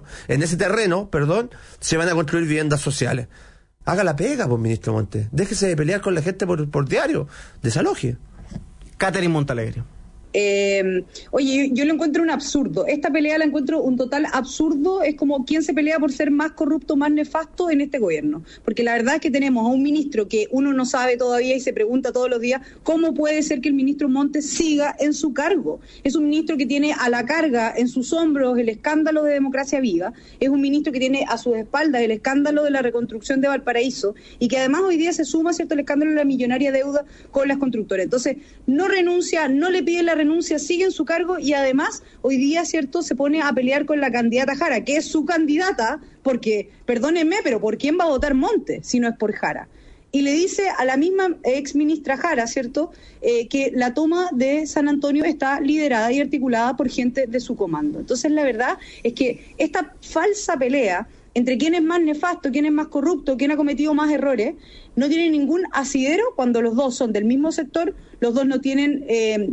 se van a construir viviendas sociales. Haga la pega, pues, ministro Montes. Déjese de pelear con la gente por diario. Desaloje. Catherine Montalegre. Oye, yo lo encuentro un absurdo. Esta pelea la encuentro un total absurdo. Es como quién se pelea por ser más corrupto, más nefasto en este gobierno. Porque la verdad es que tenemos a un ministro que uno no sabe todavía y se pregunta todos los días cómo puede ser que el ministro Montes siga en su cargo. Es un ministro que tiene a la carga en sus hombros el escándalo de Democracia Viva. Es un ministro que tiene a sus espaldas el escándalo de la reconstrucción de Valparaíso, y que además hoy día se suma, ¿cierto?, el escándalo de la millonaria deuda con las constructoras. Entonces, no renuncia, no le pide la renuncia, sigue en su cargo, y además hoy día, cierto, se pone a pelear con la candidata Jara, que es su candidata, porque, perdónenme, pero ¿por quién va a votar Montes si no es por Jara? Y le dice a la misma ex ministra Jara, cierto, que la toma de San Antonio está liderada y articulada por gente de su comando. Entonces la verdad es que esta falsa pelea entre quién es más nefasto, quién es más corrupto, quién ha cometido más errores, no tiene ningún asidero cuando los dos son del mismo sector, los dos no tienen,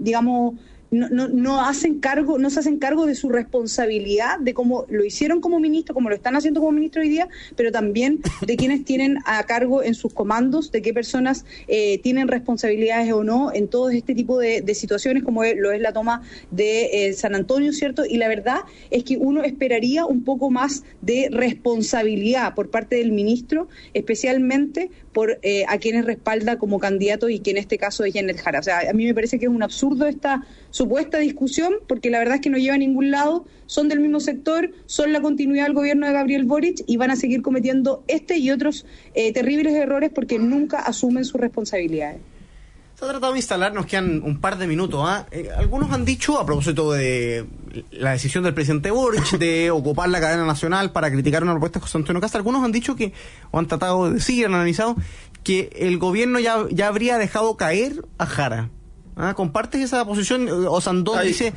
no se hacen cargo de su responsabilidad, de cómo lo hicieron como ministro, como lo están haciendo como ministro hoy día, pero también de quienes tienen a cargo en sus comandos, de qué personas tienen responsabilidades o no en todo este tipo de situaciones, como lo es la toma de San Antonio, ¿cierto? Y la verdad es que uno esperaría un poco más de responsabilidad por parte del ministro, especialmente por a quienes respalda como candidato, y que en este caso es Janet Jara. O sea, a mí me parece que es un absurdo esta supuesta discusión, porque la verdad es que no lleva a ningún lado, son del mismo sector, son la continuidad del gobierno de Gabriel Boric, y van a seguir cometiendo este y otros terribles errores porque nunca asumen sus responsabilidades. Se ha tratado de instalar, nos quedan un par de minutos. Algunos han dicho, a propósito de la decisión del presidente Boric de ocupar la cadena nacional para criticar una propuesta de José Antonio Casta, algunos han dicho que, o han tratado de decir, han analizado, que el gobierno ya habría dejado caer a Jara. ¿Compartes esa posición? Osandón dice,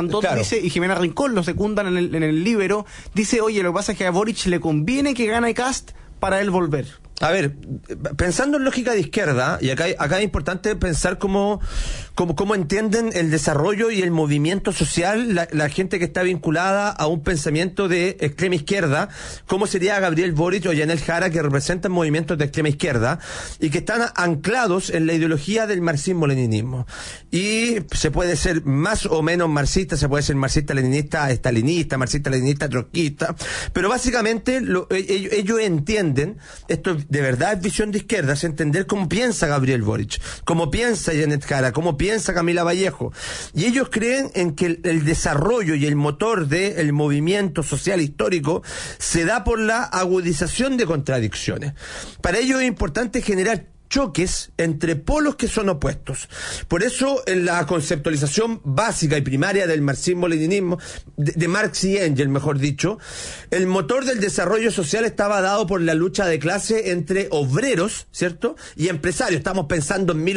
y Jimena Rincón lo secundan en el Líbero, dice, oye, lo que pasa es que a Boric le conviene que gane Kast para él volver. A ver, pensando en lógica de izquierda, y acá es importante pensar cómo entienden el desarrollo y el movimiento social la gente que está vinculada a un pensamiento de extrema izquierda, cómo sería Gabriel Boric o Yanel Jara, que representan movimientos de extrema izquierda y que están anclados en la ideología del marxismo-leninismo. Y se puede ser más o menos marxista, se puede ser marxista-leninista, estalinista, marxista-leninista, trotskista, pero básicamente ellos entienden, esto de verdad es visión de izquierda, es entender cómo piensa Gabriel Boric, cómo piensa Yanel Jara, cómo piensa Camila Vallejo. Y ellos creen en que el desarrollo y el motor del movimiento social histórico se da por la agudización de contradicciones. Para ellos es importante generar choques entre polos que son opuestos. Por eso, en la conceptualización básica y primaria del marxismo-leninismo, de Marx y Engels, mejor dicho, el motor del desarrollo social estaba dado por la lucha de clase entre obreros, ¿cierto?, y empresarios. Estamos pensando en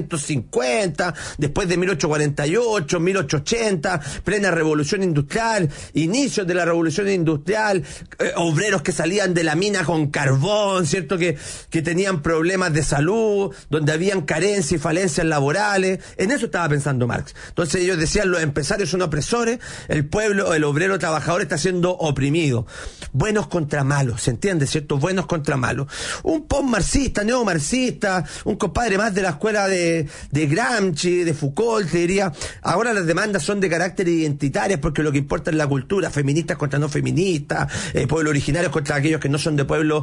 1850, después de 1848, 1880, plena revolución industrial, inicios de la revolución industrial, obreros que salían de la mina con carbón, ¿cierto?, que tenían problemas de salud, donde habían carencias y falencias laborales. En eso estaba pensando Marx. Entonces ellos decían, los empresarios son opresores, el pueblo, el obrero trabajador está siendo oprimido. Buenos contra malos, ¿se entiende, cierto? Buenos contra malos. Un post-marxista, neomarxista, un compadre más de la escuela de Gramsci, de Foucault, te diría, ahora las demandas son de carácter identitarias porque lo que importa es la cultura, feministas contra no feministas, pueblos originarios contra aquellos que no son de pueblo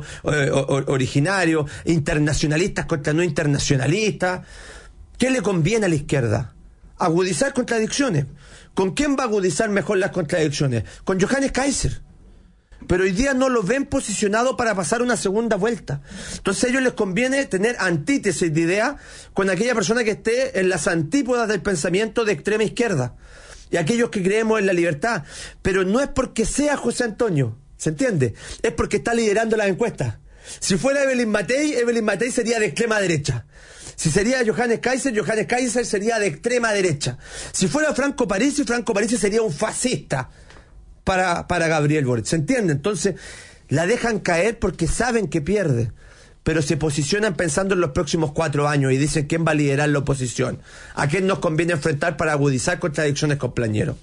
originario, internacionalistas contra no internacionalistas. ¿Qué le conviene a la izquierda? Agudizar contradicciones. ¿Con quién va a agudizar mejor las contradicciones? Con Johannes Kaiser. Pero hoy día no lo ven posicionado para pasar una segunda vuelta. Entonces a ellos les conviene tener antítesis de idea con aquella persona que esté en las antípodas del pensamiento de extrema izquierda y aquellos que creemos en la libertad. Pero no es porque sea José Antonio, ¿se entiende? Es porque está liderando las encuestas. Si fuera Evelyn Matei sería de extrema derecha. Si sería Johannes Kaiser sería de extrema derecha. Si fuera Franco Parisi sería un fascista para Gabriel Boric. ¿Se entiende? Entonces la dejan caer porque saben que pierde, pero se posicionan pensando en los próximos 4 años y dicen quién va a liderar la oposición, a quién nos conviene enfrentar para agudizar contradicciones con Plañero.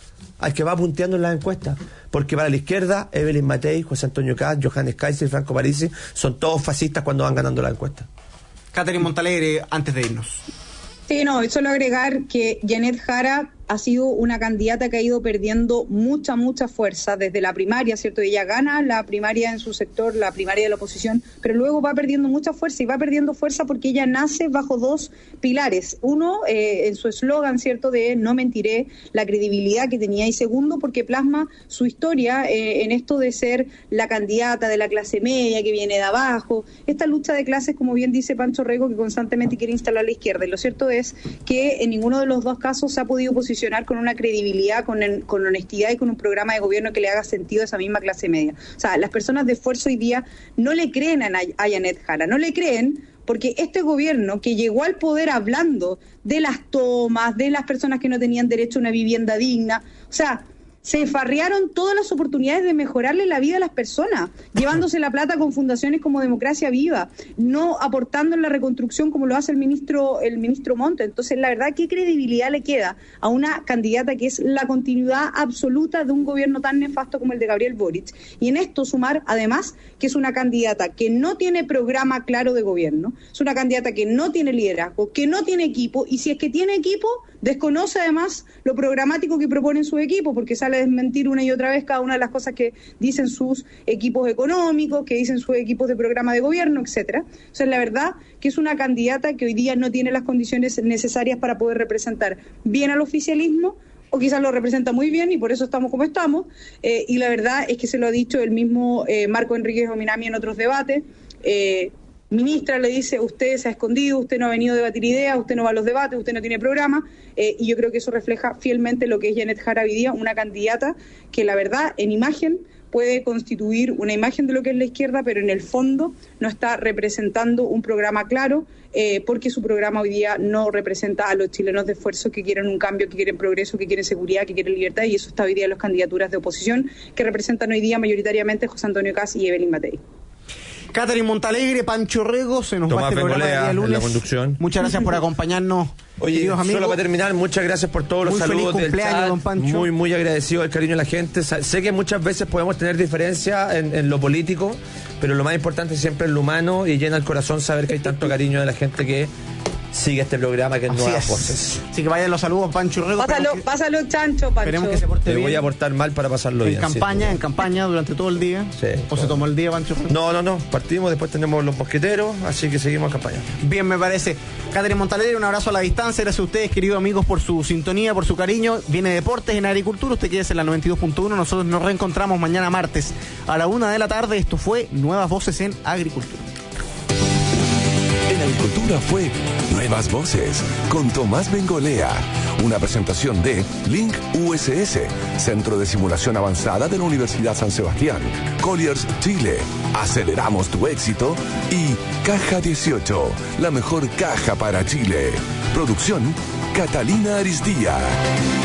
Al que va punteando en las encuestas, porque para la izquierda Evelyn Matei, José Antonio Kast, Johannes Kaiser y Franco Parisi son todos fascistas cuando van ganando la encuesta. Catherine Montalegre, antes de irnos. Sí, no, solo agregar que Yanel Jara ha sido una candidata que ha ido perdiendo mucha fuerza desde la primaria, ¿cierto? Ella gana la primaria en su sector, la primaria de la oposición, pero luego va perdiendo mucha fuerza, y va perdiendo fuerza porque ella nace bajo 2 pilares. Uno, en su eslogan, ¿cierto?, de no mentiré, la credibilidad que tenía, y segundo, porque plasma su historia en esto de ser la candidata de la clase media que viene de abajo, esta lucha de clases, como bien dice Pancho Rego, que constantemente quiere instalar la izquierda. Y lo cierto es que en ninguno de los 2 casos se ha podido posicionar con una credibilidad, con honestidad y con un programa de gobierno que le haga sentido a esa misma clase media. O sea, las personas de esfuerzo hoy día no le creen a Yanel Jara, no le creen porque este gobierno que llegó al poder hablando de las tomas, de las personas que no tenían derecho a una vivienda digna, o sea, se farrearon todas las oportunidades de mejorarle la vida a las personas, llevándose la plata con fundaciones como Democracia Viva, no aportando en la reconstrucción como lo hace el ministro Montt. Entonces, la verdad, ¿qué credibilidad le queda a una candidata que es la continuidad absoluta de un gobierno tan nefasto como el de Gabriel Boric? Y en esto sumar, además, que es una candidata que no tiene programa claro de gobierno, es una candidata que no tiene liderazgo, que no tiene equipo, y si es que tiene equipo, desconoce además lo programático que proponen su equipo, porque sale a desmentir una y otra vez cada una de las cosas que dicen sus equipos económicos, que dicen sus equipos de programa de gobierno, etcétera. O sea, la verdad que es una candidata que hoy día no tiene las condiciones necesarias para poder representar bien al oficialismo, o quizás lo representa muy bien y por eso estamos como estamos, y la verdad es que se lo ha dicho el mismo Marco Enríquez Ominami en otros debates. Ministra le dice, usted se ha escondido, usted no ha venido a debatir ideas, usted no va a los debates, usted no tiene programa, y yo creo que eso refleja fielmente lo que es Yanel Jara hoy día, una candidata que la verdad en imagen puede constituir una imagen de lo que es la izquierda, pero en el fondo no está representando un programa claro, porque su programa hoy día no representa a los chilenos de esfuerzo que quieren un cambio, que quieren progreso, que quieren seguridad, que quieren libertad, y eso está hoy día en las candidaturas de oposición que representan hoy día mayoritariamente José Antonio Kast y Evelyn Matei. Catherine Montalegre, Pancho Rego, se nos Tomás va este programa Bengolea, de día lunes. en la conducción. Muchas gracias por acompañarnos. Oye, queridos amigos. solo para terminar, muchas gracias por todos los Muy saludos feliz del cumpleaños, chat. don Pancho. Muy agradecido del cariño de la gente. Sé que muchas veces podemos tener diferencias en lo político, pero lo más importante siempre es lo humano, y llena el corazón saber que hay tanto cariño de la gente que sigue este programa, que es Nuevas Voces. Así que vayan los saludos, Pancho Rego. Pásalo, chancho, Pancho. Esperemos que se porte Te bien. voy a portar mal para pasarlo bien. En campaña durante todo el día. Sí. ¿O se tomó el día, Pancho Rego? No, partimos, después tenemos los mosqueteros, así que seguimos en campaña. Bien, me parece. Catherine Montalegre, un abrazo a la distancia. Gracias a ustedes, queridos amigos, por su sintonía, por su cariño. Viene Deportes en Agricultura. Usted quédese en la 92.1. Nosotros nos reencontramos mañana martes a la 1 de la tarde. Esto fue Nuevas Voces en Agricultura. En Agricultura fue Nuevas Voces con Tomás Bengolea. Una presentación de Link USS, Centro de Simulación Avanzada de la Universidad San Sebastián, Colliers Chile, Aceleramos tu éxito, y Caja 18, la mejor caja para Chile. Producción Catalina Aristía.